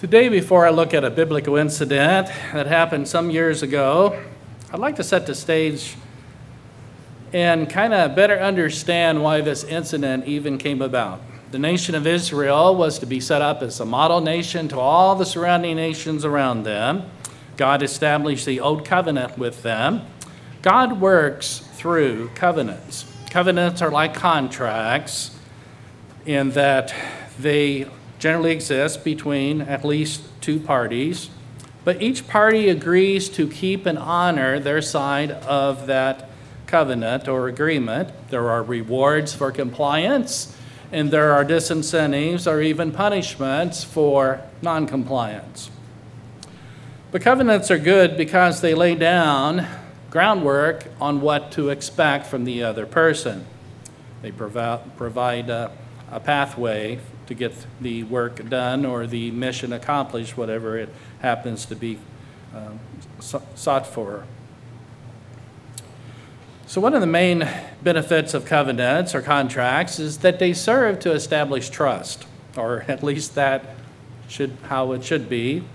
Today, before I look at a biblical incident that happened some years ago, I'd like to set the stage and kind of better understand why this incident even came about. The nation of Israel was to be set up as a model nation to all the surrounding nations around them. God established the Old Covenant with them. God works through covenants. Covenants are like contracts in that they generally exist between at least two parties, but each party agrees to keep and honor their side of that covenant or agreement. There are rewards for compliance, and there are disincentives or even punishments for noncompliance. But covenants are good because they lay down groundwork on what to expect from the other person. They provide a pathway to get the work done or the mission accomplished, whatever it happens to be sought for. So one of the main benefits of covenants or contracts is that they serve to establish trust, or at least that should how it should be.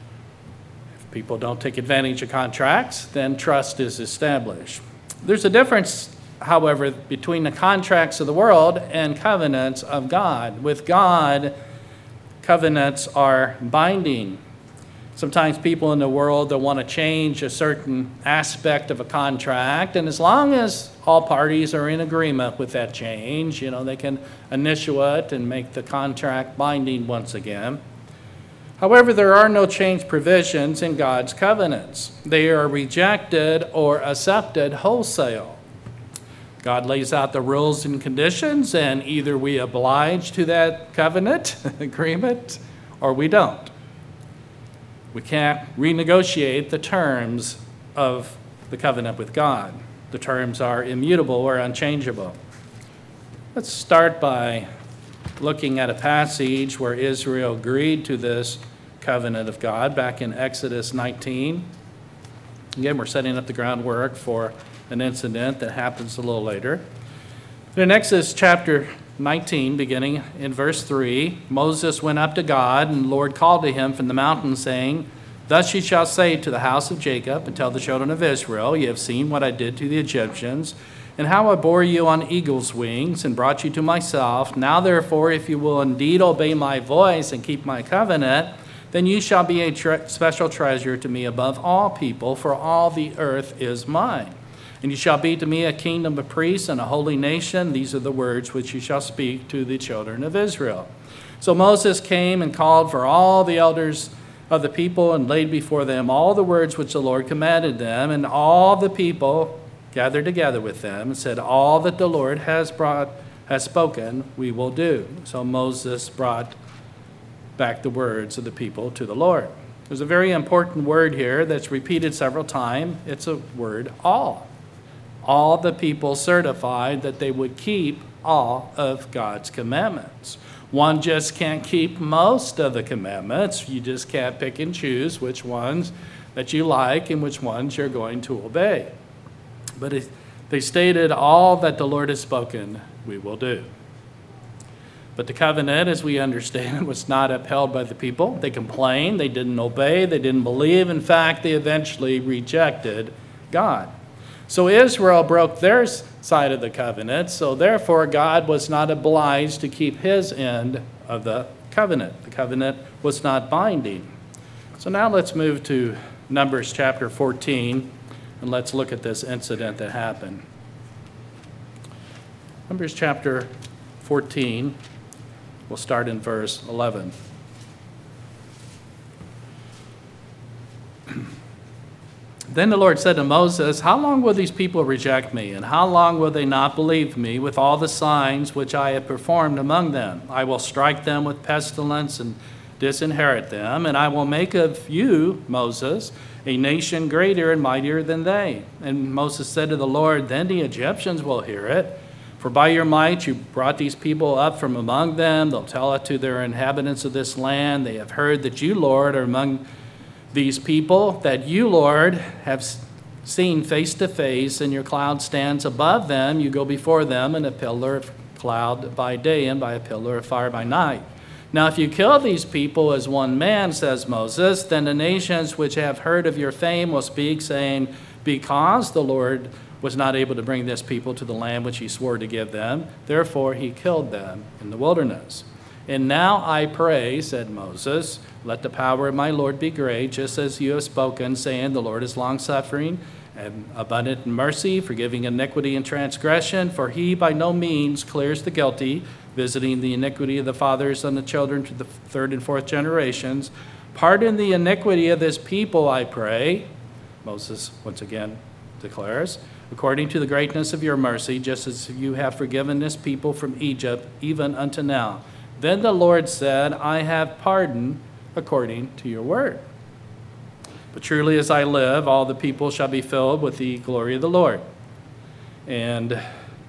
If people don't take advantage of contracts, then trust is established. There's a difference, however, between the contracts of the world and covenants of God. With God, covenants are binding. Sometimes people in the world that want to change a certain aspect of a contract, and as long as all parties are in agreement with that change, they can initiate and make the contract binding once again. However, there are no change provisions in God's covenants. They are rejected or accepted wholesale. God lays out the rules and conditions, and either we oblige to that covenant agreement or we don't. We can't renegotiate the terms of the covenant with God. The terms are immutable or unchangeable. Let's start by looking at a passage where Israel agreed to this covenant of God back in Exodus 19. Again, we're setting up the groundwork for an incident that happens a little later. In Exodus chapter 19, beginning in verse 3, Moses went up to God, and the Lord called to him from the mountain, saying, "Thus you shall say to the house of Jacob, and tell the children of Israel, you have seen what I did to the Egyptians, and how I bore you on eagle's wings, and brought you to myself. Now therefore, if you will indeed obey my voice and keep my covenant, then you shall be a special treasure to me above all people, for all the earth is mine. And you shall be to me a kingdom of priests and a holy nation. These are the words which you shall speak to the children of Israel." So Moses came and called for all the elders of the people and laid before them all the words which the Lord commanded them. And all the people gathered together with them and said, "All that the Lord has spoken, we will do." So Moses brought back the words of the people to the Lord. There's a very important word here that's repeated several times. It's a word, all. All the people certified that they would keep all of God's commandments. One just can't keep most of the commandments. You just can't pick and choose which ones that you like and which ones you're going to obey. But they stated, all that the Lord has spoken, we will do. But the covenant, as we understand, was not upheld by the people. They complained, they didn't obey, they didn't believe. In fact, they eventually rejected God. So Israel broke their side of the covenant, so therefore God was not obliged to keep his end of the covenant. The covenant was not binding. So now let's move to Numbers chapter 14, and let's look at this incident that happened. Numbers chapter 14, we'll start in verse 11. Then the Lord said to Moses, "How long will these people reject me, and how long will they not believe me with all the signs which I have performed among them? I will strike them with pestilence and disinherit them, and I will make of you, Moses, a nation greater and mightier than they." And Moses said to the Lord, "Then the Egyptians will hear it, for by your might you brought these people up from among them. They'll tell it to their inhabitants of this land. They have heard that you, Lord, are among these people, that you, Lord, have seen face to face, and your cloud stands above them. You go before them in a pillar of cloud by day and by a pillar of fire by night. Now, if you kill these people as one man, says Moses, then the nations which have heard of your fame will speak, saying, because the Lord was not able to bring this people to the land which he swore to give them, therefore he killed them in the wilderness. And now I pray, said Moses, let the power of my Lord be great, just as you have spoken, saying, the Lord is long-suffering and abundant in mercy, forgiving iniquity and transgression, for he by no means clears the guilty, visiting the iniquity of the fathers on the children to the third and fourth generations. Pardon the iniquity of this people, I pray, Moses once again declares, according to the greatness of your mercy, just as you have forgiven this people from Egypt, even unto now. Then the Lord said, I have pardoned according to your word. But truly as I live, all the people shall be filled with the glory of the Lord. And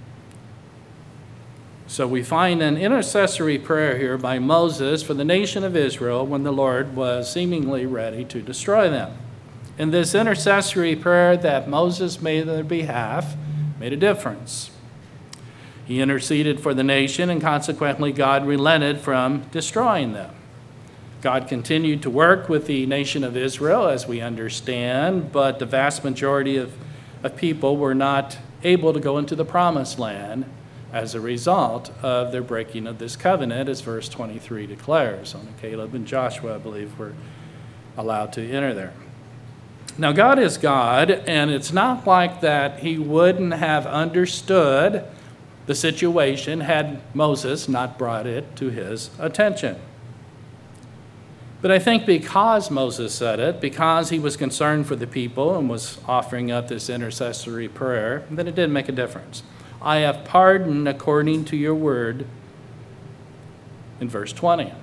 so we find an intercessory prayer here by Moses for the nation of Israel when the Lord was seemingly ready to destroy them. And this intercessory prayer that Moses made on their behalf made a difference. He interceded for the nation, and consequently God relented from destroying them. God continued to work with the nation of Israel, as we understand, but the vast majority of people were not able to go into the promised land as a result of their breaking of this covenant, as verse 23 declares. Only Caleb and Joshua, I believe, were allowed to enter there. Now, God is God, and it's not like that he wouldn't have understood the situation had Moses not brought it to his attention. But I think because Moses said it, because he was concerned for the people and was offering up this intercessory prayer, then it did make a difference. I have pardoned according to your word in verse 20. A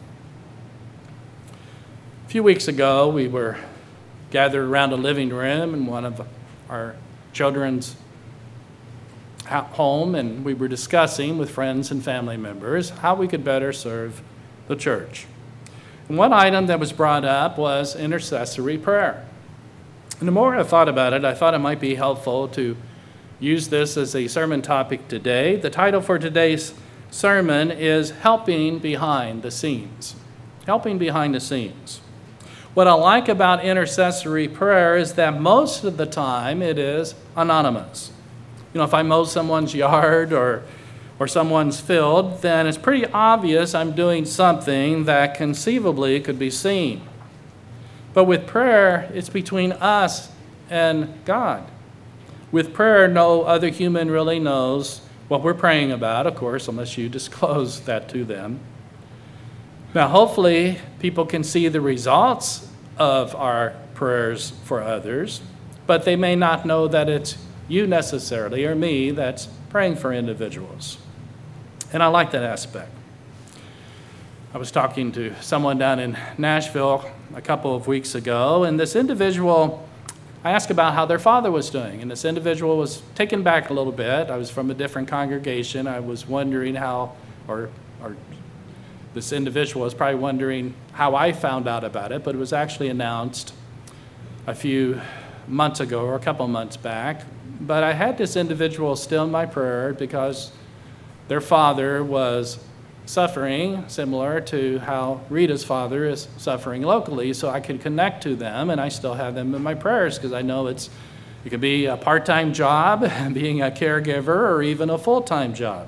few weeks ago, we were gathered around a living room in one of our children's home, and we were discussing with friends and family members how we could better serve the church. And one item that was brought up was intercessory prayer. And the more I thought about it, I thought it might be helpful to use this as a sermon topic today. The title for today's sermon is Helping Behind the Scenes. Helping behind the scenes. What I like about intercessory prayer is that most of the time it is anonymous. You know, if I mow someone's yard or someone's field, then it's pretty obvious I'm doing something that conceivably could be seen. But with prayer, it's between us and God. With prayer, no other human really knows what we're praying about, of course, unless you disclose that to them. Now, hopefully, people can see the results of our prayers for others, but they may not know that it's you necessarily or me that's praying for individuals. And I like that aspect. I was talking to someone down in Nashville a couple of weeks ago, and this individual, I asked about how their father was doing, and this individual was taken back a little bit. I was from a different congregation. I was wondering how, or this individual was probably wondering how I found out about it, but it was actually announced a few months ago or a couple months back. But I had this individual still in my prayer because their father was suffering similar to how Rita's father is suffering locally, so I could connect to them, and I still have them in my prayers because I know it could be a part-time job, being a caregiver, or even a full-time job.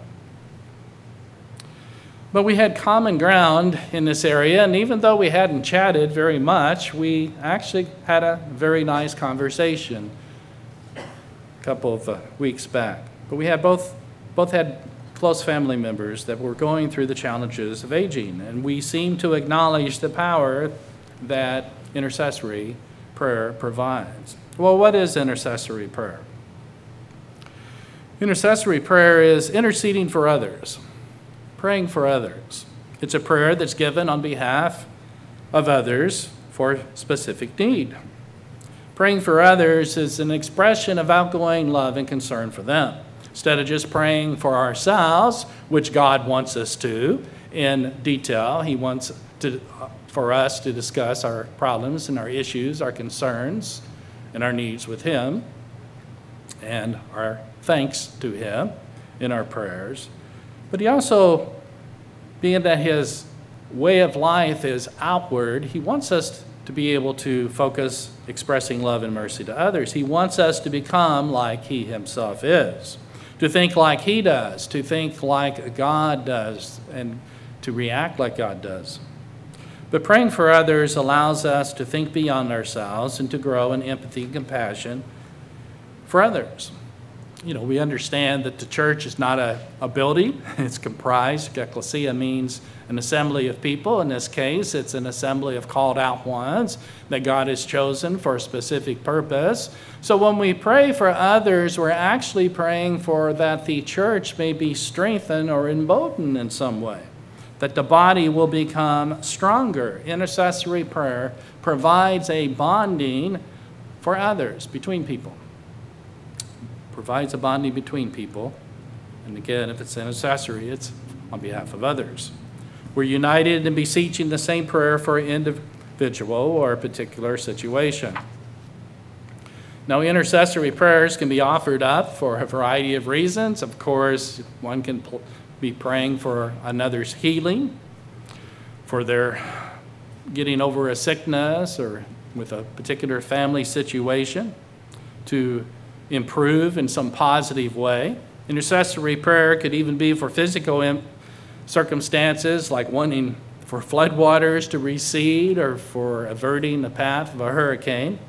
But we had common ground in this area, and even though we hadn't chatted very much, we actually had a very nice conversation a couple of weeks back. But we had both had close family members that were going through the challenges of aging, and we seemed to acknowledge the power that intercessory prayer provides. Well, what is intercessory prayer? Intercessory prayer is interceding for others. Praying for others. It's a prayer that's given on behalf of others for specific need. Praying for others is an expression of outgoing love and concern for them. Instead of just praying for ourselves, which God wants us to in detail, he wants for us to discuss our problems and our issues, our concerns, and our needs with him, and our thanks to him in our prayers. But he also, being that his way of life is outward, he wants us to be able to focus expressing love and mercy to others. He wants us to become like he himself is, to think like he does, to think like God does, and to react like God does. But praying for others allows us to think beyond ourselves and to grow in empathy and compassion for others. We understand that the church is not a building. It's comprised. Ecclesia means an assembly of people. In this case, it's an assembly of called out ones that God has chosen for a specific purpose. So when we pray for others, we're actually praying for that the church may be strengthened or emboldened in some way, that the body will become stronger. Intercessory prayer provides a bonding for others, between people. Provides a bonding between people. And again, if it's intercessory, it's on behalf of others. We're united in beseeching the same prayer for an individual or a particular situation. Now, intercessory prayers can be offered up for a variety of reasons. Of course, one can be praying for another's healing, for their getting over a sickness or with a particular family situation, to improve in some positive way. Intercessory prayer could even be for physical circumstances, like wanting for floodwaters to recede or for averting the path of a hurricane.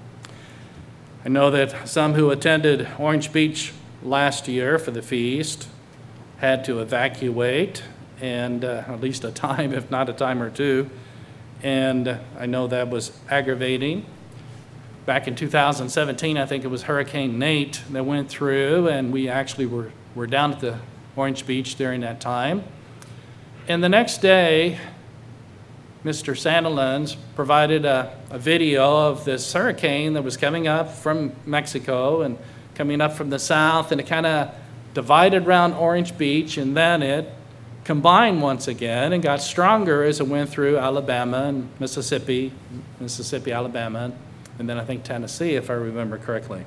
I know that some who attended Orange Beach last year for the feast had to evacuate, and at least a time, if not a time or two, and I know that was aggravating. Back in 2017, I think it was Hurricane Nate that went through, and we actually were down at the Orange Beach during that time. And the next day, Mr. Sandilands provided a video of this hurricane that was coming up from Mexico and coming up from the south, and it kind of divided around Orange Beach, and then it combined once again and got stronger as it went through Alabama and Mississippi, Alabama, and then I think Tennessee, if I remember correctly.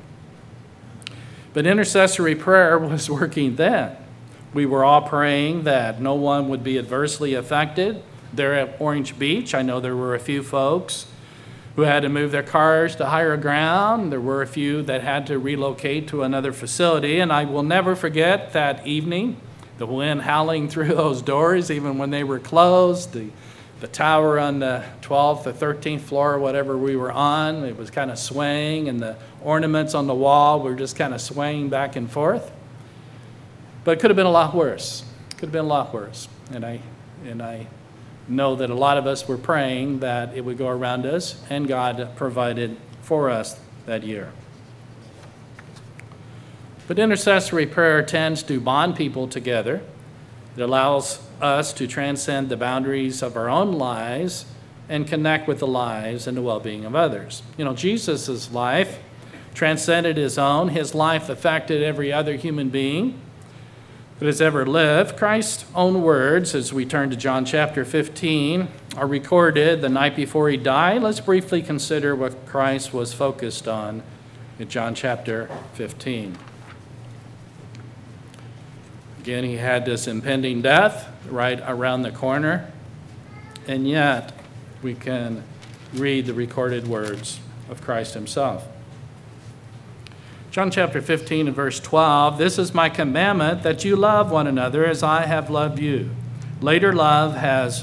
But intercessory prayer was working then. We were all praying that no one would be adversely affected. There at Orange Beach, I know there were a few folks who had to move their cars to higher ground. There were a few that had to relocate to another facility, and I will never forget that evening, the wind howling through those doors, even when they were closed, the tower on the 12th or 13th floor, or whatever we were on, it was kind of swaying, and the ornaments on the wall were just kind of swaying back and forth. But it could have been a lot worse. And I know that a lot of us were praying that it would go around us, and God provided for us that year. But intercessory prayer tends to bond people together. It allows us to transcend the boundaries of our own lives and connect with the lives and the well-being of others. Jesus' life transcended his own. His life affected every other human being that has ever lived. Christ's own words, as we turn to John chapter 15, are recorded the night before he died. Let's briefly consider what Christ was focused on in John chapter 15. Again, he had this impending death right around the corner, and yet we can read the recorded words of Christ himself. John chapter 15 and verse 12, "This is my commandment, that you love one another as I have loved you. Greater love has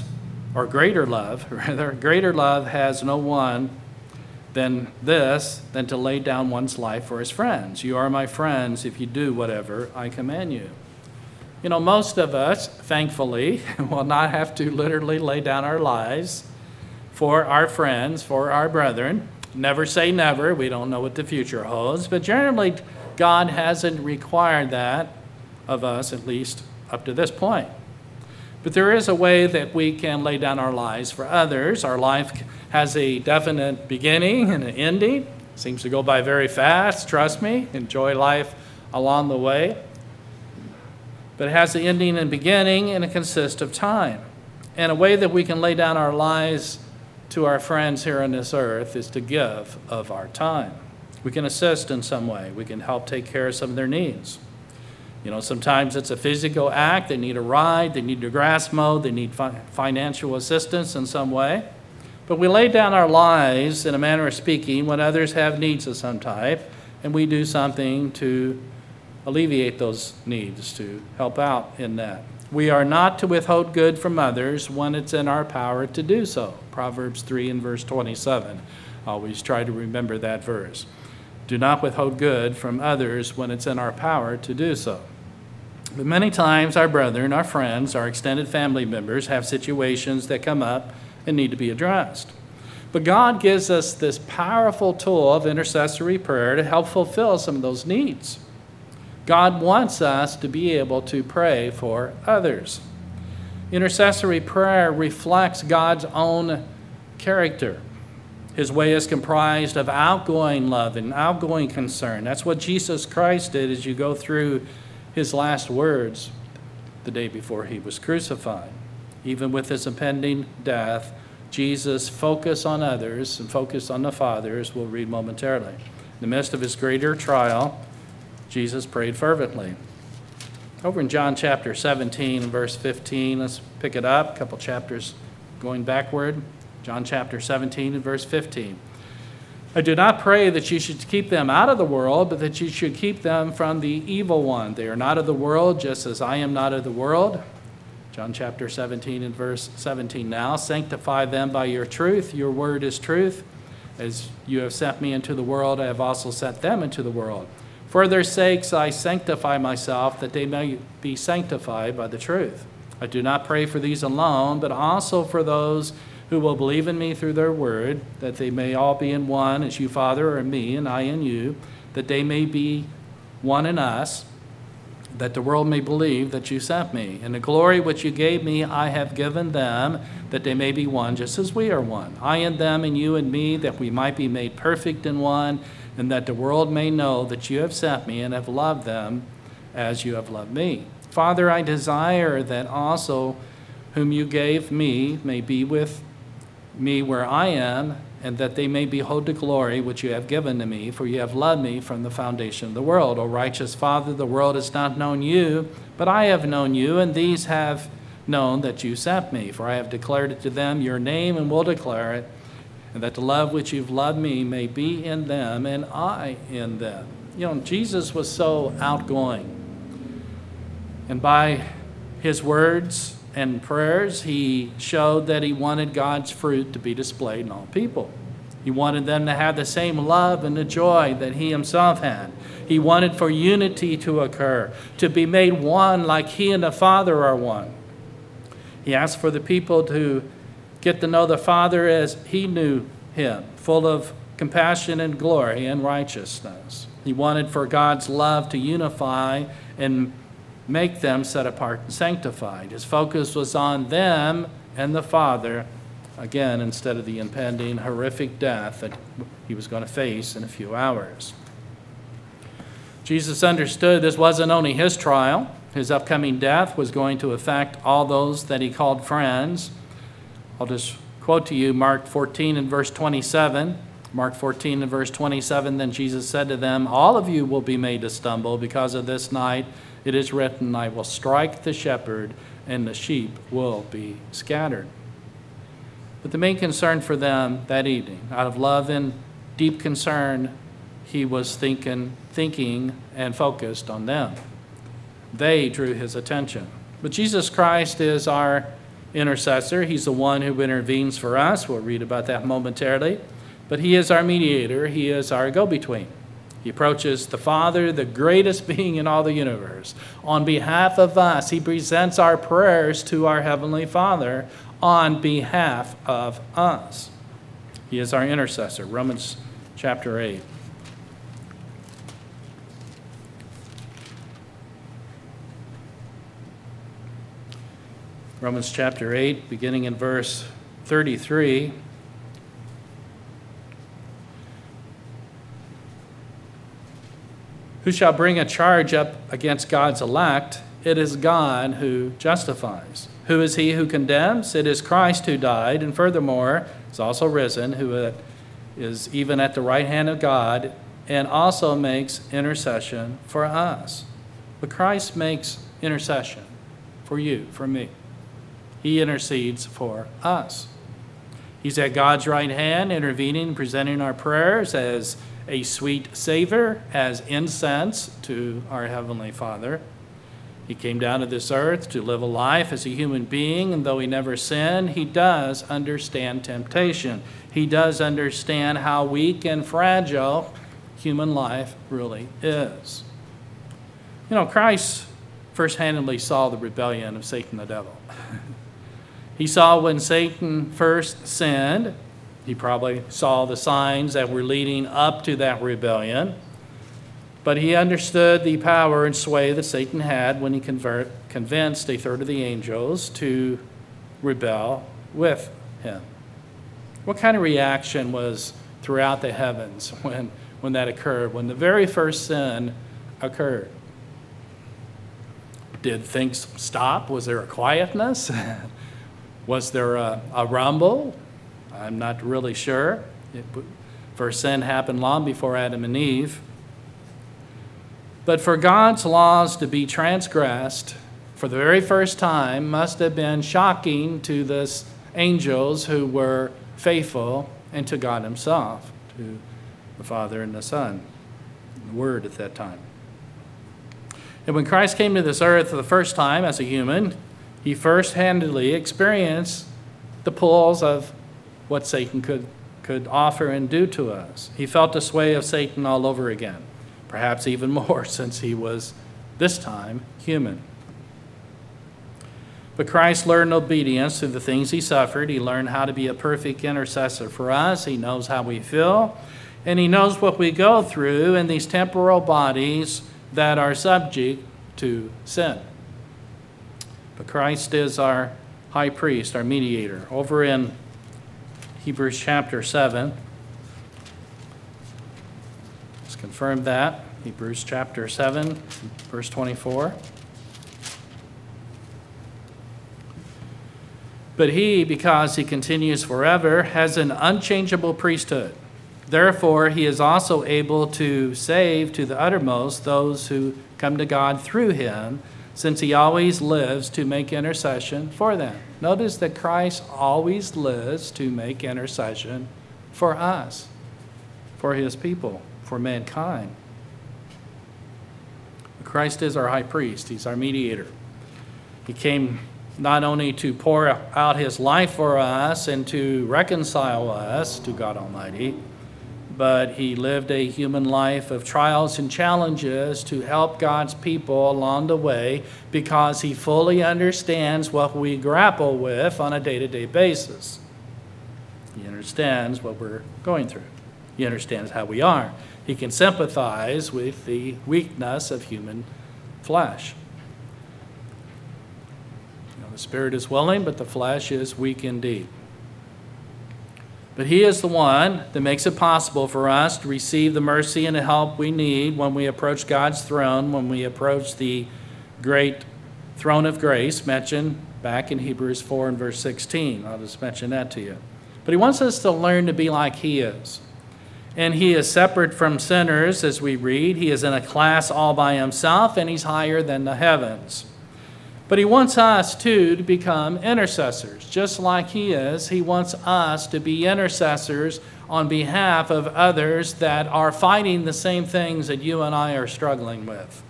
no one than this, than to lay down one's life for his friends. You are my friends if you do whatever I command you." Most of us, thankfully, will not have to literally lay down our lives for our friends, for our brethren. Never say never. We don't know what the future holds. But generally, God hasn't required that of us, at least up to this point. But there is a way that we can lay down our lives for others. Our life has a definite beginning and an ending. It seems to go by very fast. Trust me. Enjoy life along the way. But it has the ending and beginning, and it consists of time. And a way that we can lay down our lives to our friends here on this earth is to give of our time. We can assist in some way. We can help take care of some of their needs. Sometimes it's a physical act. They need a ride, they need their grass mowed, they need financial assistance in some way. But we lay down our lives, in a manner of speaking, when others have needs of some type, and we do something to alleviate those needs, to help out in that. We are not to withhold good from others when it's in our power to do so. Proverbs 3 and verse 27. Always try to remember that verse. Do not withhold good from others when it's in our power to do so. But many times our brethren, our friends, our extended family members have situations that come up and need to be addressed. But God gives us this powerful tool of intercessory prayer to help fulfill some of those needs. God wants us to be able to pray for others. Intercessory prayer reflects God's own character. His way is comprised of outgoing love and outgoing concern. That's what Jesus Christ did as you go through his last words the day before he was crucified. Even with his impending death, Jesus focused on others and focused on the Father, as we'll read momentarily. In the midst of his greater trial, Jesus prayed fervently. Over in John chapter 17 and verse 15, let's pick it up, a couple chapters going backward. John chapter 17 and verse 15. I do not pray that you should keep them out of the world, but that you should keep them from the evil one. They are not of the world, just as I am not of the world. John chapter 17 and verse 17 now. Sanctify them by your truth. Your word is truth. As you have sent me into the world, I have also sent them into the world. For their sakes I sanctify myself, that they may be sanctified by the truth. I do not pray for these alone, but also for those who will believe in me through their word, that they may all be in one, as you, Father, are in me, and I in you, that they may be one in us, that the world may believe that you sent me. And the glory which you gave me I have given them, that they may be one, just as we are one. I in them, and you in me, that we might be made perfect in one, and that the world may know that you have sent me and have loved them as you have loved me. Father, I desire that also whom you gave me may be with me where I am, and that they may behold the glory which you have given to me, for you have loved me from the foundation of the world. O righteous Father, the world has not known you, but I have known you, and these have known that you sent me. For I have declared it to them, your name, and will declare it, and that the love which you've loved me may be in them, and I in them. Jesus was so outgoing. And by his words and prayers, he showed that he wanted God's fruit to be displayed in all people. He wanted them to have the same love and the joy that he himself had. He wanted for unity to occur, to be made one like he and the Father are one. He asked for the people to get to know the Father as he knew him, full of compassion and glory and righteousness. He wanted for God's love to unify and make them set apart and sanctified. His focus was on them and the Father, again, instead of the impending horrific death that he was going to face in a few hours. Jesus understood this wasn't only his trial. His upcoming death was going to affect all those that he called friends. I'll just quote to you Mark 14 and verse 27. Mark 14 and verse 27, then Jesus said to them, all of you will be made to stumble because of this night. It is written, I will strike the shepherd, and the sheep will be scattered. But the main concern for them that evening, out of love and deep concern, he was thinking and focused on them. They drew his attention. But Jesus Christ is our intercessor. He's the one who intervenes for us. We'll read about that momentarily. But he is our mediator. He is our go-between. He approaches the Father, the greatest being in all the universe. On behalf of us, he presents our prayers to our Heavenly Father on behalf of us. He is our intercessor. Romans chapter 8. Romans chapter 8, beginning in verse 33. Who shall bring a charge up against God's elect? It is God who justifies. Who is he who condemns? It is Christ who died, and furthermore is also risen, who is even at the right hand of God, and also makes intercession for us. But Christ makes intercession for you, for me. He intercedes for us. He's at God's right hand, intervening, presenting our prayers as a sweet savor, as incense to our Heavenly Father. He came down to this earth to live a life as a human being, and though he never sinned, he does understand temptation. He does understand how weak and fragile human life really is. You know, Christ first-handedly saw the rebellion of Satan the devil. He saw when Satan first sinned. He probably saw the signs that were leading up to that rebellion. But he understood the power and sway that Satan had when he convinced a third of the angels to rebel with him. What kind of reaction was throughout the heavens when that occurred, when the very first sin occurred? Did things stop? Was there a quietness? Was there a rumble? I'm not really sure. First sin happened long before Adam and Eve. But for God's laws to be transgressed for the very first time must have been shocking to the angels who were faithful and to God himself, to the Father and the Son, the Word at that time. And when Christ came to this earth for the first time as a human, he first-handedly experienced the pulls of what Satan could offer and do to us. He felt the sway of Satan all over again. Perhaps even more since he was, this time, human. But Christ learned obedience through the things he suffered. He learned how to be a perfect intercessor for us. He knows how we feel. And he knows what we go through in these temporal bodies that are subject to sin. But Christ is our high priest, our mediator. Over in Hebrews chapter 7, confirm that. Hebrews chapter 7, verse 24. But he, because he continues forever, has an unchangeable priesthood. Therefore, he is also able to save to the uttermost those who come to God through him, since he always lives to make intercession for them. Notice that Christ always lives to make intercession for us, for his people, for mankind. Christ is our high priest. He's our mediator. He came not only to pour out his life for us and to reconcile us to God Almighty, but he lived a human life of trials and challenges to help God's people along the way, because he fully understands what we grapple with on a day-to-day basis. He understands what we're going through. He understands how we are. He can sympathize with the weakness of human flesh. The spirit is willing, but the flesh is weak indeed. But he is the one that makes it possible for us to receive the mercy and the help we need when we approach God's throne, when we approach the great throne of grace mentioned back in Hebrews 4 and verse 16. I'll just mention that to you. But he wants us to learn to be like he is. And he is separate from sinners, as we read. He is in a class all by himself, and he's higher than the heavens. But he wants us, too, to become intercessors. Just like he is, he wants us to be intercessors on behalf of others that are fighting the same things that you and I are struggling with.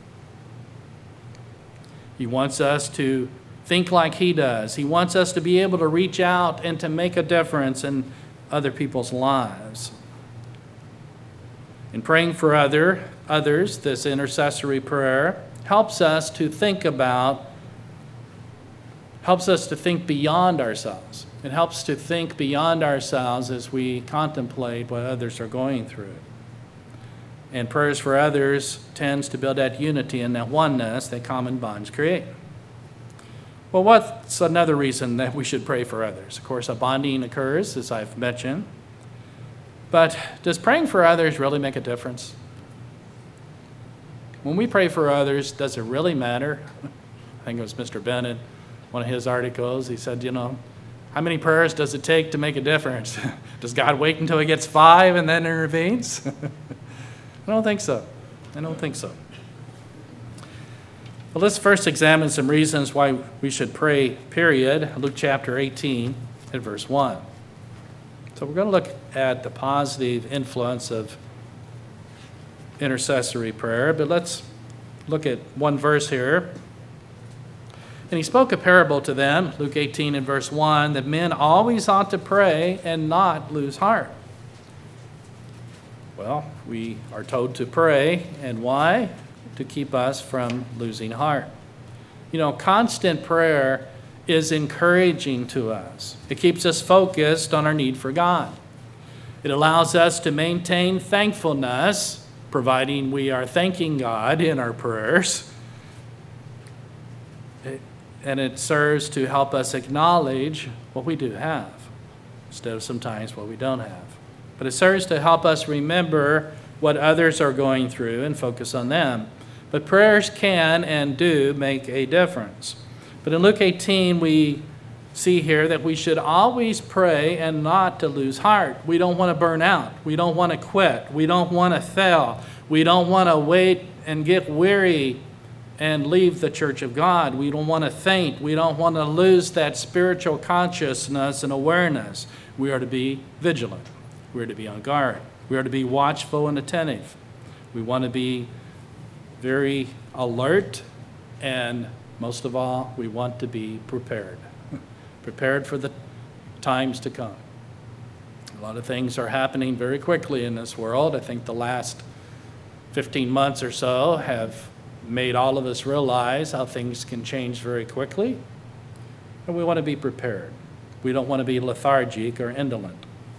He wants us to think like he does. He wants us to be able to reach out and to make a difference in other people's lives. In praying for others, this intercessory prayer helps us to think beyond ourselves. It helps to think beyond ourselves as we contemplate what others are going through. And prayers for others tends to build that unity and that oneness that common bonds create. Well, what's another reason that we should pray for others? Of course, a bonding occurs, as I've mentioned. But does praying for others really make a difference? When we pray for others, does it really matter? I think it was Mr. Bennett, one of his articles, he said, how many prayers does it take to make a difference? Does God wait until he gets 5 and then intervenes? I don't think so. Well, let's first examine some reasons why we should pray, period. Luke chapter 18 and verse 1. So we're going to look at the positive influence of intercessory prayer, but let's look at one verse here. And he spoke a parable to them, Luke 18 and verse 1, that men always ought to pray and not lose heart. Well, we are told to pray, and why? To keep us from losing heart. You know, constant prayer is encouraging to us. It keeps us focused on our need for God. It allows us to maintain thankfulness, providing we are thanking God in our prayers. And it serves to help us acknowledge what we do have, instead of sometimes what we don't have. But it serves to help us remember what others are going through and focus on them. But prayers can and do make a difference. But in Luke 18, we see here that we should always pray and not to lose heart. We don't want to burn out. We don't want to quit. We don't want to fail. We don't want to wait and get weary and leave the church of God. We don't want to faint. We don't want to lose that spiritual consciousness and awareness. We are to be vigilant. We are to be on guard. We are to be watchful and attentive. We want to be very alert, and most of all, we want to be prepared. Prepared for the times to come. A lot of things are happening very quickly in this world. I think the last 15 months or so have made all of us realize how things can change very quickly, and we want to be prepared. We don't want to be lethargic or indolent.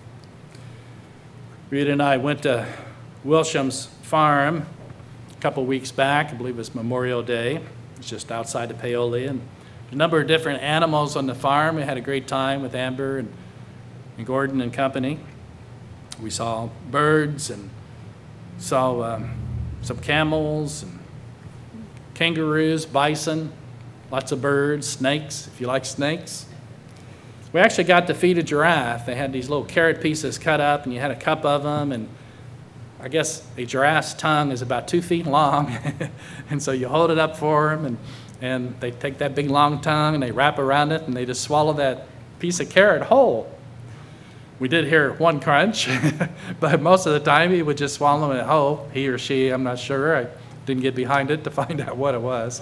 Rita and I went to Wilsham's farm a couple weeks back. I believe it was Memorial Day. It's just outside of Paoli, and a number of different animals on the farm. We had a great time with Amber and Gordon and company. We saw birds and saw some camels and kangaroos, bison, lots of birds, snakes, if you like snakes. We actually got to feed a giraffe. They had these little carrot pieces cut up, and you had a cup of them, and I guess a giraffe's tongue is about 2 feet long, and so you hold it up for them, and they take that big long tongue, and they wrap around it, and they just swallow that piece of carrot whole. We did hear one crunch, but most of the time he would just swallow it whole, he or she, I'm not sure. I didn't get behind it to find out what it was.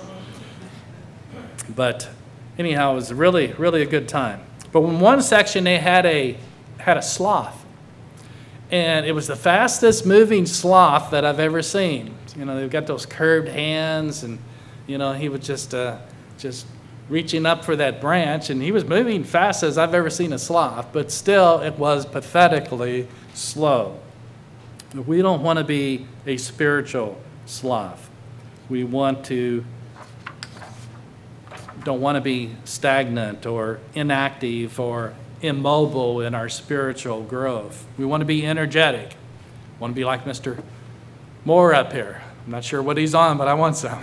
But anyhow, it was really, really a good time. But in one section, they had a sloth. And it was the fastest moving sloth that I've ever seen. You know, they've got those curved hands, and, you know, he was just reaching up for that branch, and he was moving fast as I've ever seen a sloth, but still it was pathetically slow. We don't want to be a spiritual sloth. We don't want to be stagnant or inactive or immobile in our spiritual growth. We want to be energetic. We want to be like Mr. Moore up here. I'm not sure what he's on, but I want some.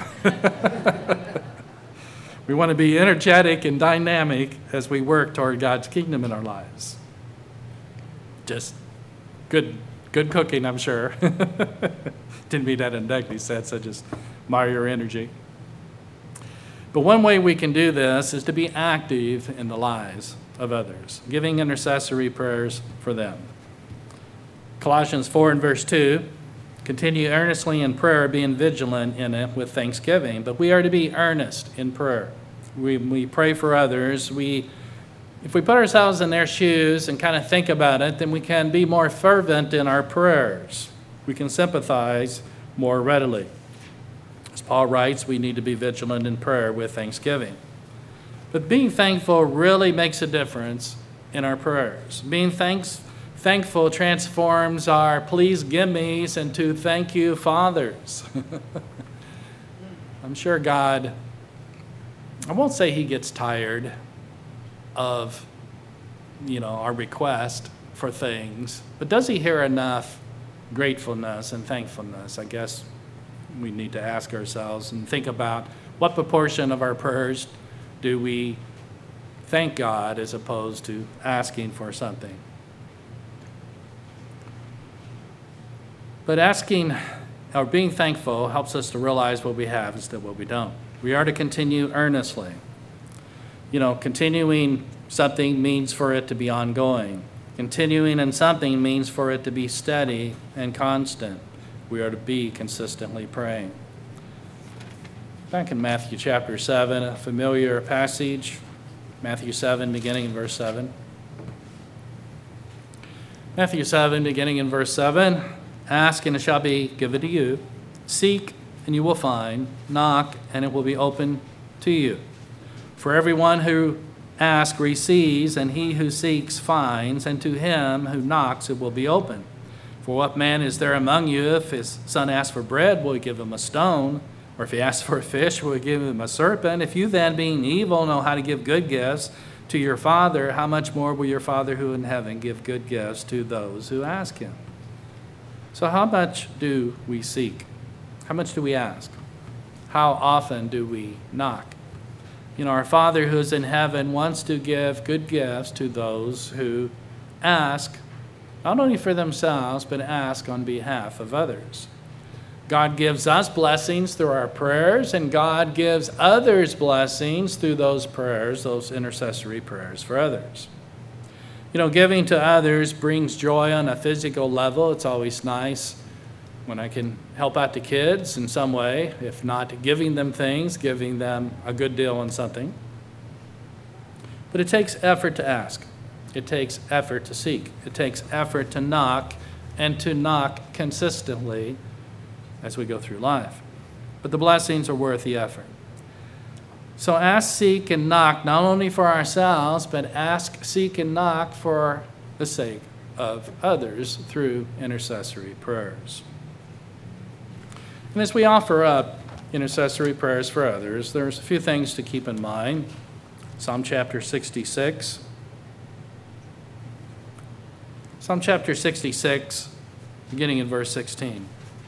We want to be energetic and dynamic as we work toward God's kingdom in our lives. Just good cooking, I'm sure. Didn't mean that in a negative sense. I just admire your energy. But one way we can do this is to be active in the lives of others, giving intercessory prayers for them. Colossians 4 and verse 2, continue earnestly in prayer, being vigilant in it with thanksgiving. But we are to be earnest in prayer. We pray for others. If we put ourselves in their shoes and kind of think about it, then we can be more fervent in our prayers. We can sympathize more readily. As Paul writes, we need to be vigilant in prayer with thanksgiving. But being thankful really makes a difference in our prayers. Being thankful transforms our please gimmes into thank you fathers. I'm sure God, I won't say he gets tired of, our request for things, but does he hear enough gratefulness and thankfulness? I guess we need to ask ourselves and think about what proportion of our prayers do we thank God as opposed to asking for something. But asking or being thankful helps us to realize what we have instead of what we don't. We are to continue earnestly. Continuing something means for it to be ongoing. Continuing in something means for it to be steady and constant. We are to be consistently praying. Back in Matthew chapter 7, a familiar passage, Matthew 7, beginning in verse 7. Matthew 7, beginning in verse 7, ask and it shall be given to you. Seek and you will find. Knock and it will be open to you. For everyone who asks receives, and he who seeks finds, and to him who knocks it will be open. For what man is there among you, if his son asks for bread, will he give him a stone? Or if he asks for a fish, will he give him a serpent? If you then, being evil, know how to give good gifts to your Father, how much more will your Father who in heaven give good gifts to those who ask him? So how much do we seek? How much do we ask? How often do we knock? Our Father who is in heaven wants to give good gifts to those who ask, not only for themselves, but ask on behalf of others. God gives us blessings through our prayers, and God gives others blessings through those prayers, those intercessory prayers for others. Giving to others brings joy on a physical level. It's always nice when I can help out the kids in some way, if not giving them things, giving them a good deal on something. But it takes effort to ask. It takes effort to seek. It takes effort to knock, and to knock consistently as we go through life. But the blessings are worth the effort. So ask, seek, and knock, not only for ourselves, but ask, seek, and knock for the sake of others through intercessory prayers. And as we offer up intercessory prayers for others, there's a few things to keep in mind. Psalm chapter 66. Psalm chapter 66, beginning in verse 16.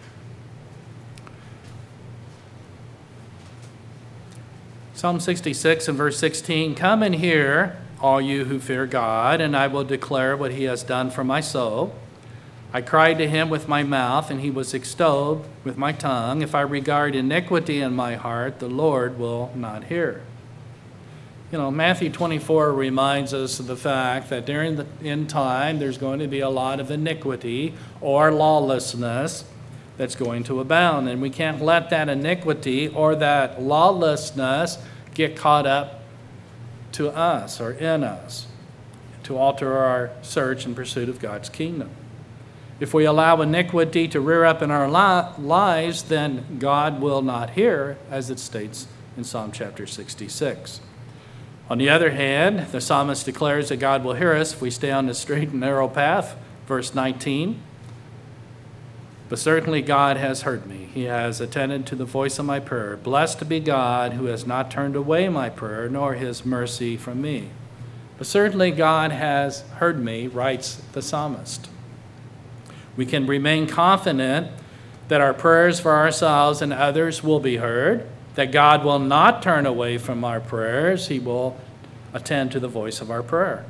Psalm 66 and verse 16, come and hear, all you who fear God, and I will declare what he has done for my soul. I cried to him with my mouth, and he was extolled with my tongue. If I regard iniquity in my heart, the Lord will not hear. Matthew 24 reminds us of the fact that during the end time, there's going to be a lot of iniquity or lawlessness that's going to abound. And we can't let that iniquity or that lawlessness get caught up to us or in us to alter our search and pursuit of God's kingdom. If we allow iniquity to rear up in our lives, then God will not hear, as it states in Psalm chapter 66. On the other hand, the psalmist declares that God will hear us if we stay on the straight and narrow path. Verse 19, but certainly God has heard me. He has attended to the voice of my prayer. Blessed be God who has not turned away my prayer, nor his mercy from me. But certainly God has heard me, writes the psalmist. We can remain confident that our prayers for ourselves and others will be heard, that God will not turn away from our prayers. He will attend to the voice of our prayer.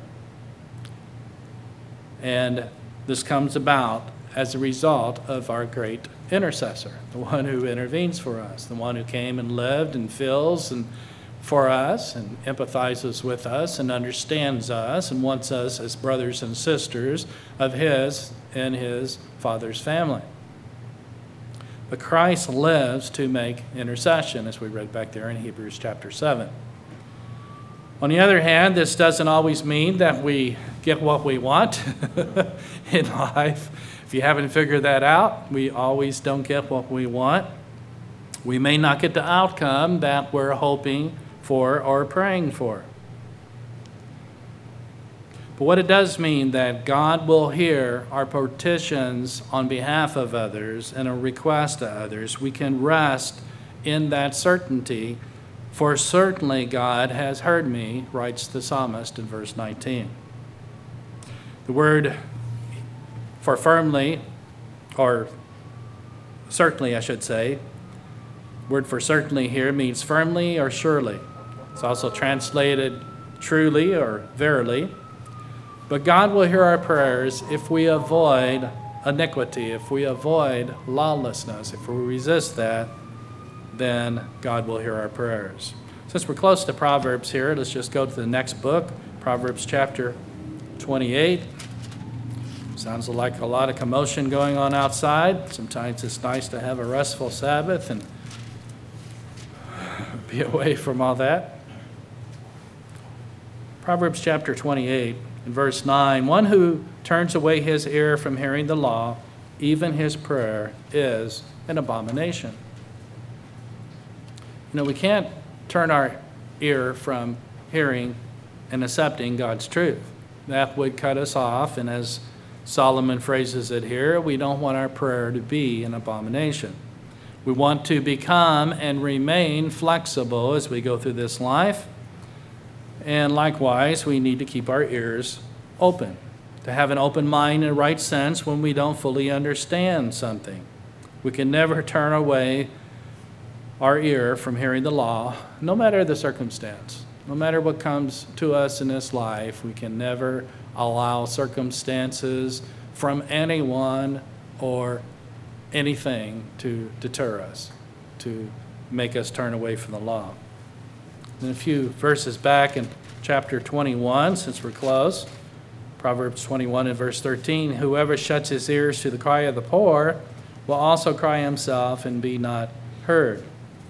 And this comes about as a result of our great intercessor, the one who intervenes for us, the one who came and lived and fills and for us and empathizes with us and understands us and wants us as brothers and sisters of his and his Father's family. But Christ lives to make intercession, as we read back there in Hebrews chapter 7. On the other hand, this doesn't always mean that we get what we want in life. If you haven't figured that out, we always don't get what we want. We may not get the outcome that we're hoping for or praying for. But what it does mean that God will hear our petitions on behalf of others and a request to others. We can rest in that certainty, for certainly God has heard me, writes the psalmist in verse 19. The word for firmly, or certainly I should say, word for certainly here means firmly or surely. It's also translated truly or verily. But God will hear our prayers if we avoid iniquity, if we avoid lawlessness, if we resist that, then God will hear our prayers. Since we're close to Proverbs here, let's just go to the next book, Proverbs chapter 28. Sounds like a lot of commotion going on outside. Sometimes it's nice to have a restful Sabbath and be away from all that. Proverbs chapter 28 and verse 9, one who turns away his ear from hearing the law, even his prayer is an abomination. We can't turn our ear from hearing and accepting God's truth. That would cut us off, and as Solomon phrases it here, we don't want our prayer to be an abomination. We want to become and remain flexible as we go through this life. And likewise, we need to keep our ears open, to have an open mind in a right sense when we don't fully understand something. We can never turn away our ear from hearing the law, no matter the circumstance. No matter what comes to us in this life, we can never allow circumstances from anyone or anything to deter us, to make us turn away from the law. And a few verses back in chapter 21, since we're close, Proverbs 21 and verse 13, whoever shuts his ears to the cry of the poor will also cry himself and be not heard.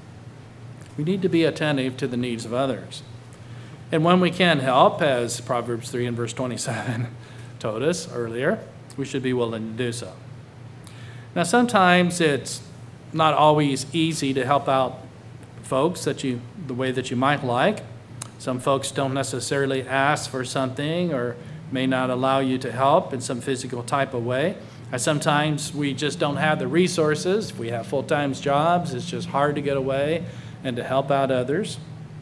We need to be attentive to the needs of others. And when we can help, as Proverbs 3 and verse 27 told us earlier, we should be willing to do so. Now, sometimes it's not always easy to help out folks the way that you might like. Some folks don't necessarily ask for something or may not allow you to help in some physical type of way. Sometimes we just don't have the resources. If we have full-time jobs, it's just hard to get away and to help out others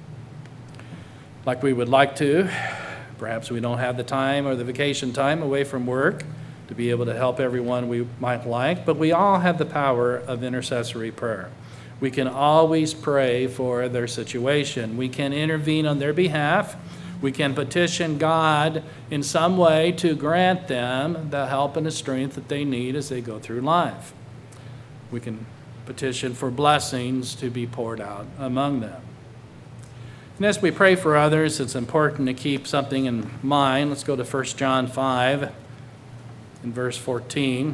like we would like to. Perhaps we don't have the time or the vacation time away from work to be able to help everyone we might like, but we all have the power of intercessory prayer. We can always pray for their situation. We can intervene on their behalf. We can petition God in some way to grant them the help and the strength that they need as they go through life. We can petition for blessings to be poured out among them. And as we pray for others, it's important to keep something in mind. Let's go to 1 John 5 in verse 14.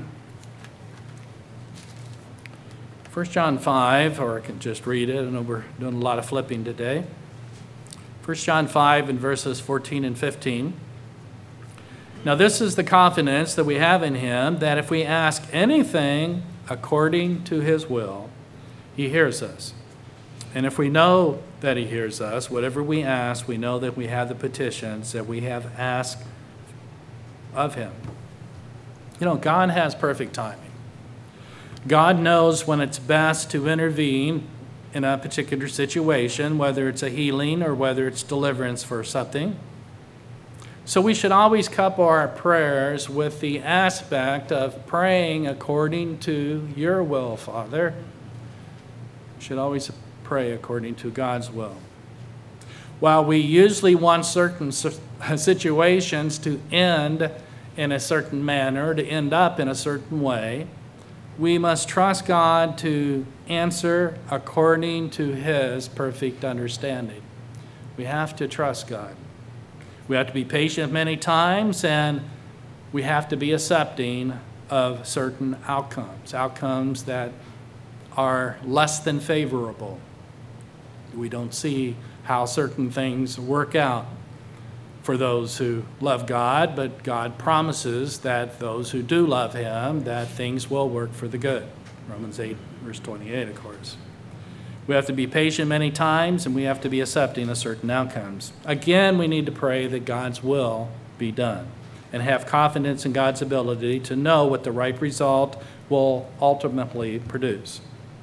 1 John 5, or I can just read it. I know we're doing a lot of flipping today. 1 John 5 in verses 14 and 15. Now this is the confidence that we have in him, that if we ask anything according to his will, he hears us. And if we know that he hears us, whatever we ask, we know that we have the petitions that we have asked of him. God has perfect timing. God knows when it's best to intervene in a particular situation, whether it's a healing or whether it's deliverance for something. So we should always couple our prayers with the aspect of praying according to your will, Father. We should always pray according to God's will. While we usually want certain situations to end in a certain manner, to end up in a certain way, we must trust God to answer according to his perfect understanding. We have to trust God. We have to be patient many times, and we have to be accepting of certain outcomes that are less than favorable. We don't see how certain things work out for those who love God, but God promises that those who do love him, that things will work for the good. Romans 8, verse 28, of course. We have to be patient many times, and we have to be accepting of certain outcomes. Again, we need to pray that God's will be done and have confidence in God's ability to know what the right result will ultimately produce.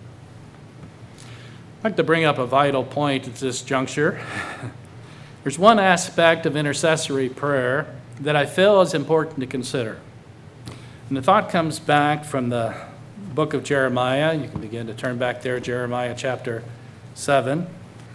I'd like to bring up a vital point at this juncture. There's one aspect of intercessory prayer that I feel is important to consider. And the thought comes back from the book of Jeremiah. You can begin to turn back there, Jeremiah chapter 7.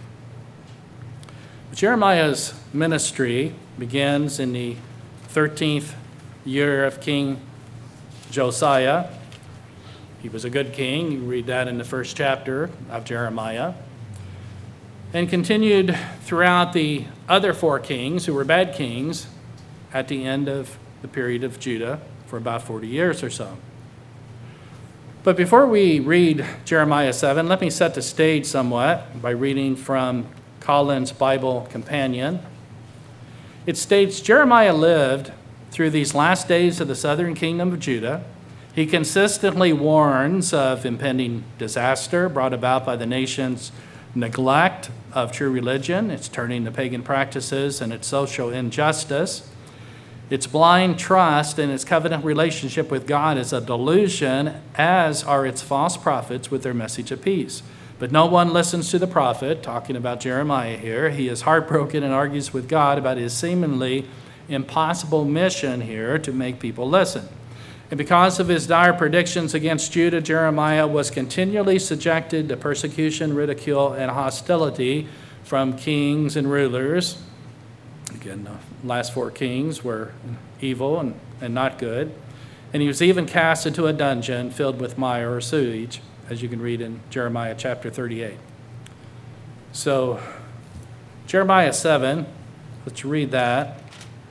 Jeremiah's ministry begins in the 13th year of King Josiah. He was a good king. You read that in the first chapter of Jeremiah. And continued throughout the other 4 kings who were bad kings at the end of the period of Judah for about 40 years or so. But before we read Jeremiah 7, let me set the stage somewhat by reading from Collins' Bible Companion. It states, Jeremiah lived through these last days of the southern kingdom of Judah. He consistently warns of impending disaster brought about by the nation's neglect of true religion, its turning to pagan practices, and its social injustice. Its blind trust in its covenant relationship with God is a delusion, as are its false prophets with their message of peace. But no one listens to the prophet, talking about Jeremiah here. He is heartbroken and argues with God about his seemingly impossible mission here to make people listen. And because of his dire predictions against Judah, Jeremiah was continually subjected to persecution, ridicule, and hostility from kings and rulers. Again, the last 4 kings were evil and not good. And he was even cast into a dungeon filled with mire or sewage, as you can read in Jeremiah chapter 38. So, Jeremiah 7, let's read that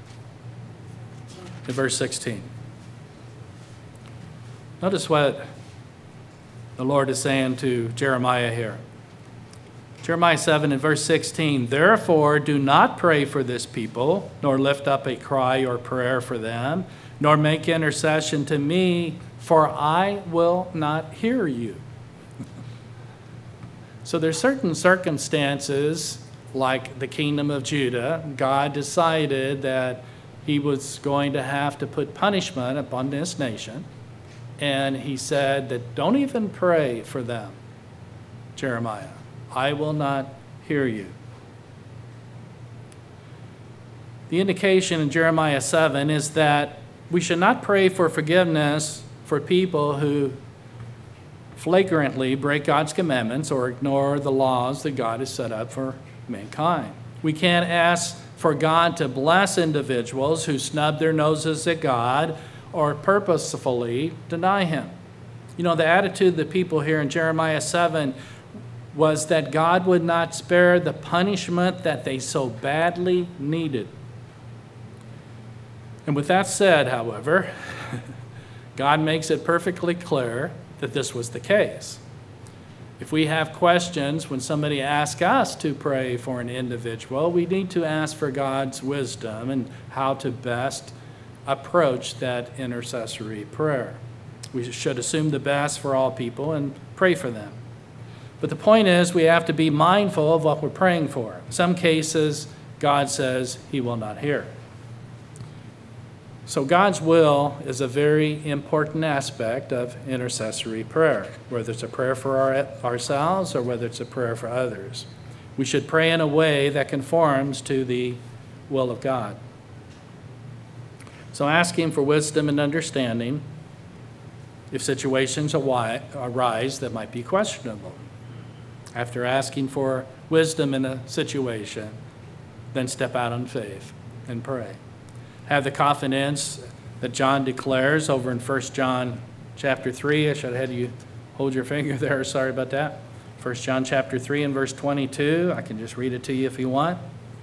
in verse 16. Notice what the Lord is saying to Jeremiah here. Jeremiah 7 and verse 16, therefore do not pray for this people, nor lift up a cry or prayer for them, nor make intercession to me, for I will not hear you. So there's certain circumstances, like the kingdom of Judah, God decided that he was going to have to put punishment upon this nation. And he said that don't even pray for them, Jeremiah. I will not hear you. The indication in Jeremiah 7 is that we should not pray for forgiveness for people who flagrantly break God's commandments or ignore the laws that God has set up for mankind. We can't ask for God to bless individuals who snub their noses at God or purposefully deny him. You know, the attitude of the people here in Jeremiah 7 was that God would not spare the punishment that they so badly needed. And with that said, however, God makes it perfectly clear that this was the case. If we have questions when somebody asks us to pray for an individual, we need to ask for God's wisdom and how to best approach that intercessory prayer. We should assume the best for all people and pray for them. But the point is, we have to be mindful of what we're praying for. In some cases, God says he will not hear. So God's will is a very important aspect of intercessory prayer, whether it's a prayer for ourselves or whether it's a prayer for others. We should pray in a way that conforms to the will of God. So asking for wisdom and understanding if situations arise that might be questionable. After asking for wisdom in a situation, then step out in faith and pray. Have the confidence that John declares over in 1 John chapter 3. I should have had you hold your finger there. Sorry about that. 1 John chapter 3 and verse 22. I can just read it to you if you want.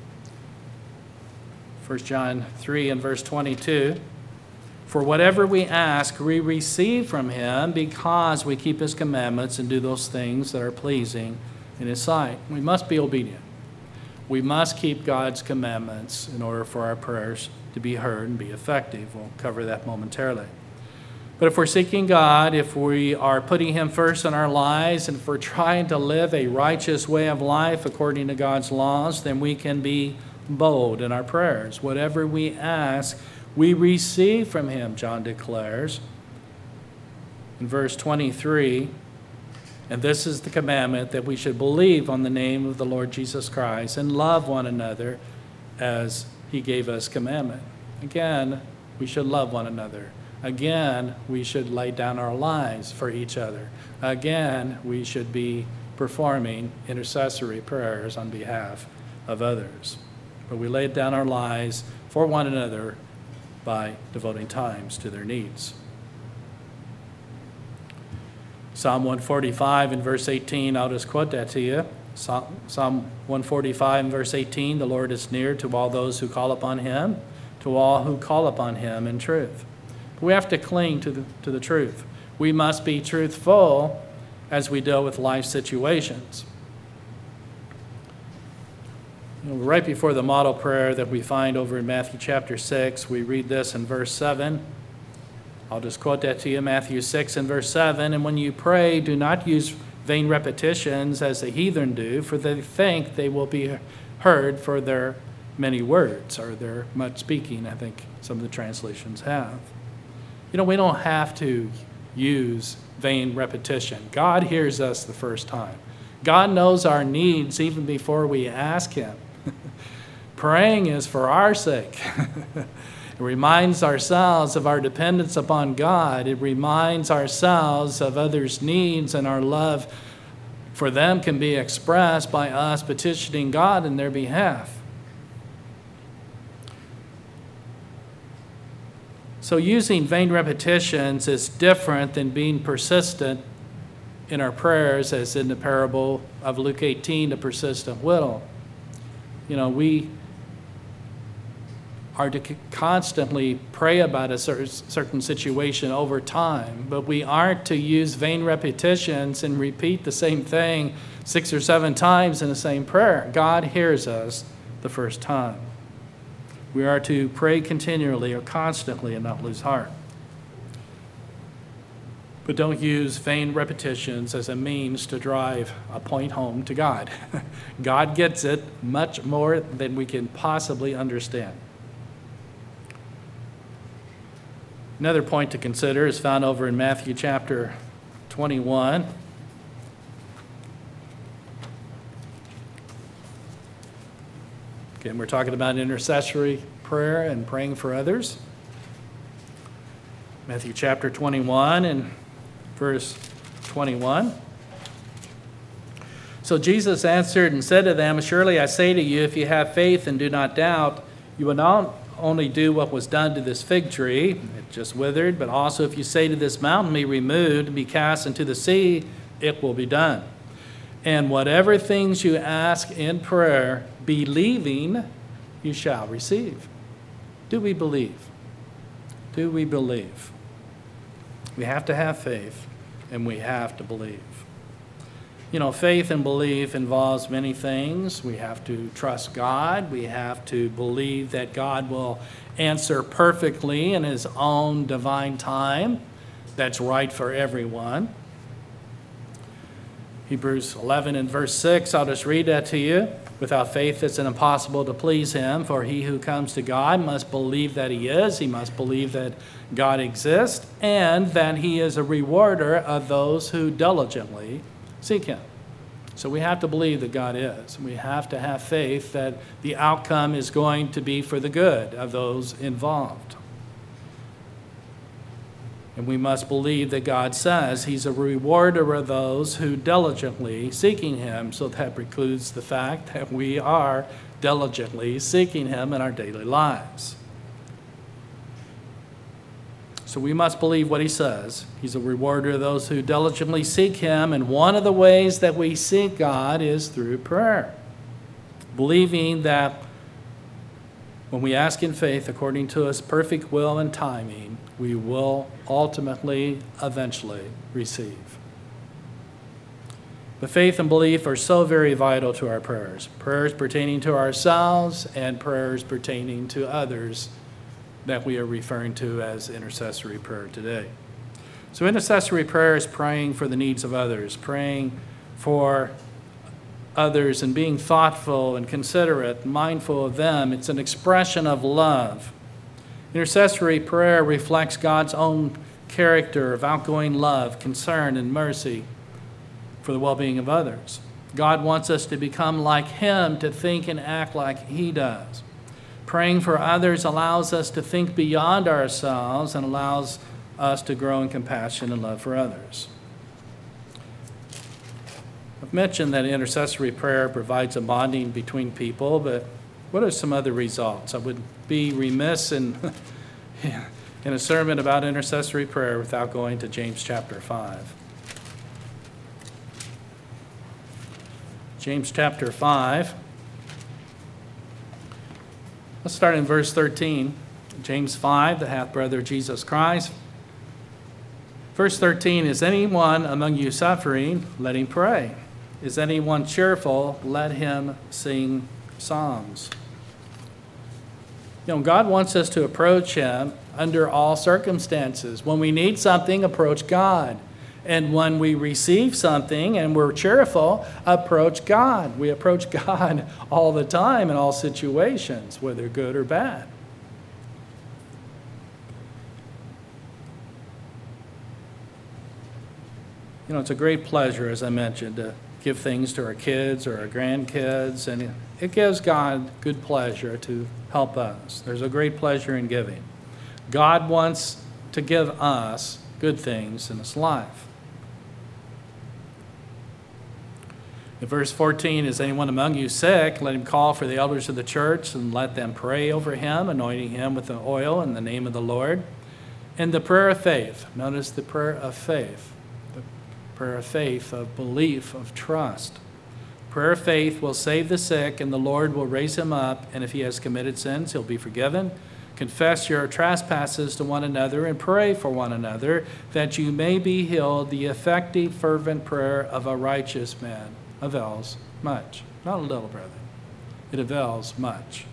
1 John 3 and verse 22. For whatever we ask, we receive from him because we keep his commandments and do those things that are pleasing in his sight. We must be obedient. We must keep God's commandments in order for our prayers to be heard and be effective. We'll cover that momentarily. But if we're seeking God, if we are putting him first in our lives, and if we're trying to live a righteous way of life according to God's laws, then we can be bold in our prayers. Whatever we ask, we receive from him, John declares. In verse 23, and this is the commandment, that we should believe on the name of the Lord Jesus Christ and love one another as he gave us commandment. Again, we should love one another. Again, we should lay down our lives for each other. Again, we should be performing intercessory prayers on behalf of others. But we lay down our lives for one another by devoting times to their needs. Psalm 145 and verse 18, I'll just quote that to you. Psalm 145 and verse 18, the Lord is near to all those who call upon him, to all who call upon him in truth. We have to cling to the truth. We must be truthful as we deal with life situations. Right before the model prayer that we find over in Matthew chapter 6, we read this in verse 7. I'll just quote that to you, Matthew 6 and verse 7. And when you pray, do not use vain repetitions as the heathen do, for they think they will be heard for their many words, or their much speaking, I think some of the translations have. We don't have to use vain repetition. God hears us the first time. God knows our needs even before we ask him. Praying is for our sake. It reminds ourselves of our dependence upon God. It reminds ourselves of others' needs, and our love for them can be expressed by us petitioning God in their behalf. So using vain repetitions is different than being persistent in our prayers, as in the parable of Luke 18, the persistent widow. We are to constantly pray about a certain situation over time, but we aren't to use vain repetitions and repeat the same thing 6 or 7 times in the same prayer. God hears us the first time. We are to pray continually or constantly and not lose heart. But don't use vain repetitions as a means to drive a point home to God. God gets it much more than we can possibly understand. Another point to consider is found over in Matthew chapter 21. Again, we're talking about intercessory prayer and praying for others. Matthew chapter 21 and verse 21. So Jesus answered and said to them, "Surely I say to you, if you have faith and do not doubt, you will not only do what was done to this fig tree, it just withered, but also if you say to this mountain, be removed and be cast into the sea, it will be done. And whatever things you ask in prayer, believing, you shall receive." Do we believe? Do we believe? We have to have faith, and we have to believe. Faith and belief involves many things. We have to trust God. We have to believe that God will answer perfectly in his own divine time. That's right for everyone. Hebrews 11 and verse 6, I'll just read that to you. Without faith, it's impossible to please him, for he who comes to God must believe that he is. He must believe that God exists, and that he is a rewarder of those who diligently seek him. So we have to believe that God is. We have to have faith that the outcome is going to be for the good of those involved. And we must believe that God says he's a rewarder of those who diligently seeking him. So that precludes the fact that we are diligently seeking him in our daily lives. So we must believe what he says. He's a rewarder of those who diligently seek him. And one of the ways that we seek God is through prayer. Believing that when we ask in faith according to his perfect will and timing, we will ultimately, eventually receive. But faith and belief are so very vital to our prayers. Prayers pertaining to ourselves and prayers pertaining to others that we are referring to as intercessory prayer today. So intercessory prayer is praying for the needs of others, praying for others and being thoughtful and considerate, mindful of them. It's an expression of love. Intercessory prayer reflects God's own character of outgoing love, concern, and mercy for the well-being of others. God wants us to become like him, to think and act like he does. Praying for others allows us to think beyond ourselves and allows us to grow in compassion and love for others. I've mentioned that intercessory prayer provides a bonding between people, but what are some other results? I would be remiss in a sermon about intercessory prayer without going to James chapter 5. James chapter 5. Let's start in verse 13. James 5, the half-brother of Jesus Christ. Verse 13, is anyone among you suffering? Let him pray. Is anyone cheerful? Let him sing psalms. God wants us to approach him under all circumstances. When we need something, approach God. And when we receive something and we're cheerful, approach God. We approach God all the time in all situations, whether good or bad. It's a great pleasure, as I mentioned, to give things to our kids or our grandkids, and it gives God good pleasure to help us. There's a great pleasure in giving. God wants to give us good things in this life. In verse 14, is anyone among you sick? Let him call for the elders of the church and let them pray over him, anointing him with the oil in the name of the Lord. And the prayer of faith. Notice the prayer of faith. The prayer of faith, of belief, of trust. Prayer of faith will save the sick, and the Lord will raise him up. And if he has committed sins, he'll be forgiven. Confess your trespasses to one another and pray for one another, that you may be healed. The effective, fervent prayer of a righteous man avails much. Not a little, brother. It avails much.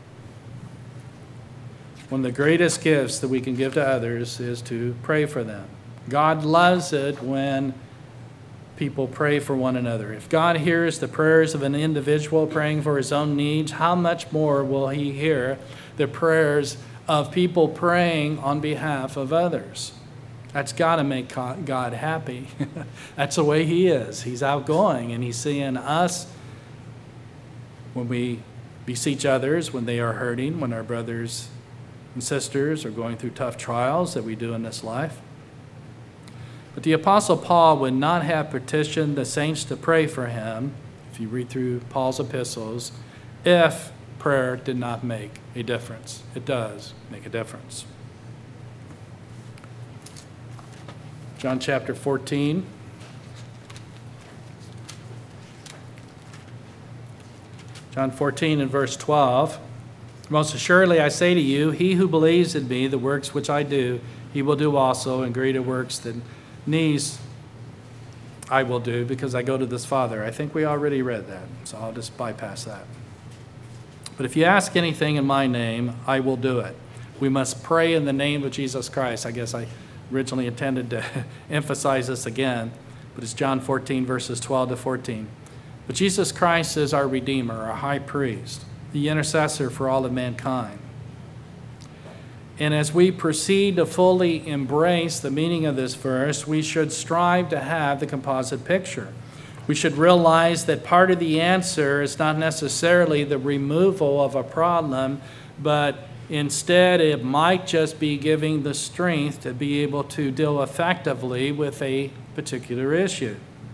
One of the greatest gifts that we can give to others is to pray for them. God loves it when people pray for one another. If God hears the prayers of an individual praying for his own needs, how much more will he hear the prayers of people praying on behalf of others? That's got to make God happy. That's the way he is. He's outgoing, and he's seeing us when we beseech others, when they are hurting, when our brothers and sisters are going through tough trials that we do in this life. But the Apostle Paul would not have petitioned the saints to pray for him, if you read through Paul's epistles, if prayer did not make a difference. It does make a difference. John chapter 14. John 14 and verse 12. Most assuredly I say to you, he who believes in me, the works which I do, he will do also, and greater works than these I will do, because I go to this Father. I think we already read that, so I'll just bypass that. But if you ask anything in my name, I will do it. We must pray in the name of Jesus Christ. I guess I originally intended to emphasize this again, but it's John 14, verses 12 to 14. But Jesus Christ is our Redeemer, our high priest, the intercessor for all of mankind. And as we proceed to fully embrace the meaning of this verse, we should strive to have the composite picture. We should realize that part of the answer is not necessarily the removal of a problem, but instead, it might just be giving the strength to be able to deal effectively with a particular issue.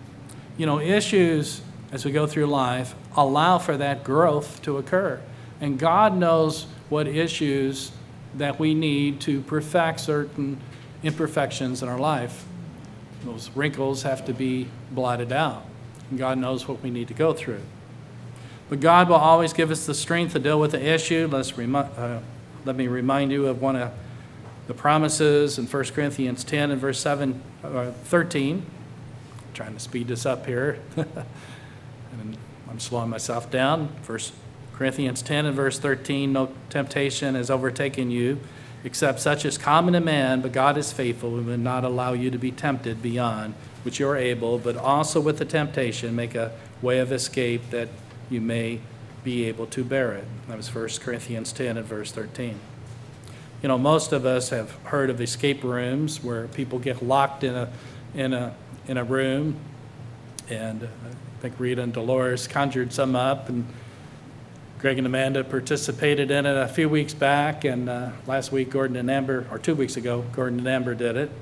Issues, as we go through life, allow for that growth to occur. And God knows what issues that we need to perfect certain imperfections in our life. Those wrinkles have to be blotted out. And God knows what we need to go through. But God will always give us the strength to deal with the issue. Let me remind you of one of the promises in 1 Corinthians 10 and verse 13. I'm trying to speed this up here. And I'm slowing myself down. 1 Corinthians 10 and verse 13, no temptation has overtaken you, except such as common to man, but God is faithful and will not allow you to be tempted beyond which you are able, but also with the temptation make a way of escape that you may be able to bear it. That was 1 Corinthians 10 and verse 13. Most of us have heard of escape rooms where people get locked in a room, and I think Rita and Dolores conjured some up, and Greg and Amanda participated in it a few weeks back, and last week Gordon and Amber, or 2 weeks ago, Gordon and Amber did it.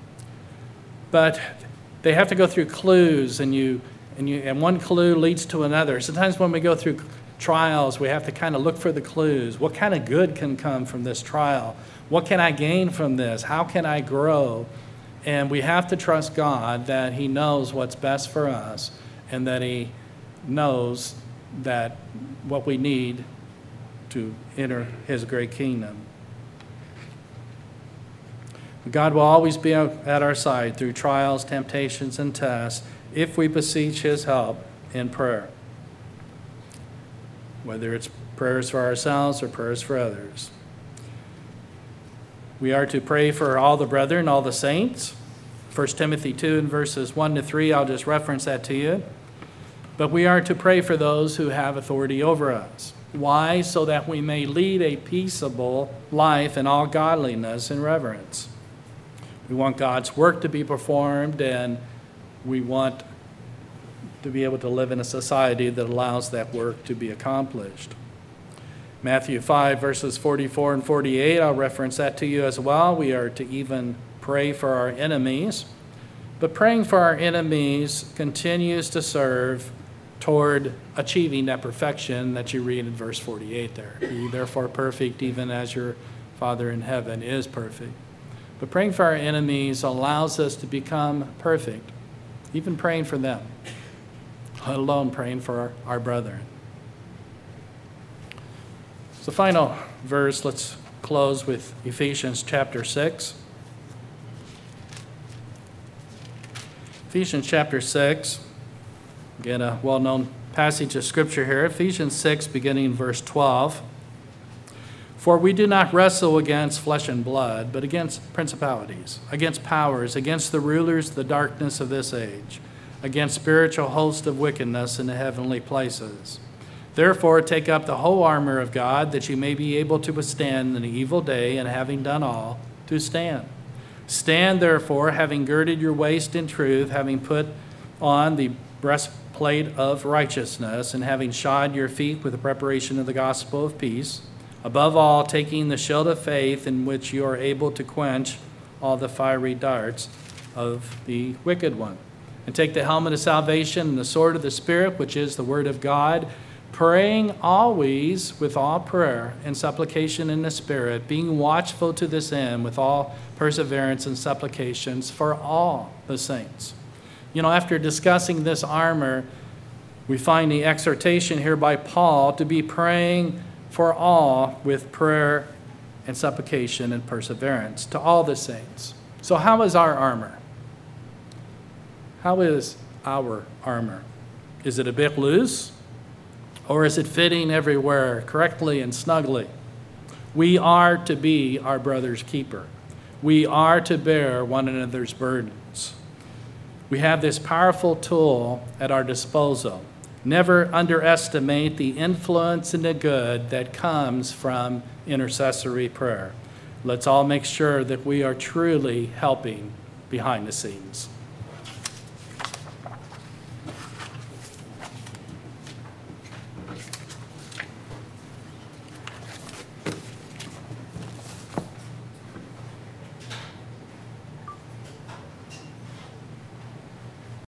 But they have to go through clues, and one clue leads to another. Sometimes when we go through trials, we have to kind of look for the clues. What kind of good can come from this trial? What can I gain from this? How can I grow? And we have to trust God that he knows what's best for us, and that he knows that what we need to enter his great kingdom. God will always be at our side through trials, temptations, and tests if we beseech his help in prayer, whether it's prayers for ourselves or prayers for others. We are to pray for all the brethren, all the saints. 1 Timothy 2 and verses 1 to 3, I'll just reference that to you. But we are to pray for those who have authority over us. Why? So that we may lead a peaceable life in all godliness and reverence. We want God's work to be performed, and we want to be able to live in a society that allows that work to be accomplished. Matthew 5, verses 44 and 48, I'll reference that to you as well. We are to even pray for our enemies. But praying for our enemies continues to serve toward achieving that perfection that you read in verse 48 there. Be therefore perfect, even as your Father in heaven is perfect. But praying for our enemies allows us to become perfect, even praying for them, let alone praying for our brethren. So, final verse, let's close with Ephesians chapter 6. Ephesians chapter 6, again, a well-known passage of Scripture here. Ephesians 6, beginning in verse 12. For we do not wrestle against flesh and blood, but against principalities, against powers, against the rulers of the darkness of this age, against spiritual hosts of wickedness in the heavenly places. Therefore, take up the whole armor of God, that you may be able to withstand in the evil day, and having done all, to stand. Stand, therefore, having girded your waist in truth, having put on the breastplate of righteousness, and having shod your feet with the preparation of the gospel of peace. Above all, taking the shield of faith, in which you are able to quench all the fiery darts of the wicked one. And take the helmet of salvation and the sword of the Spirit, which is the word of God, praying always with all prayer and supplication in the Spirit, being watchful to this end with all perseverance and supplications for all the saints. You know, after discussing this armor, we find the exhortation here by Paul to be praying for all with prayer and supplication and perseverance to all the saints. So how is our armor? How is our armor? Is it a bit loose? Or is it fitting everywhere correctly and snugly? We are to be our brother's keeper. We are to bear one another's burdens. We have this powerful tool at our disposal. Never underestimate the influence and the good that comes from intercessory prayer. Let's all make sure that we are truly helping behind the scenes.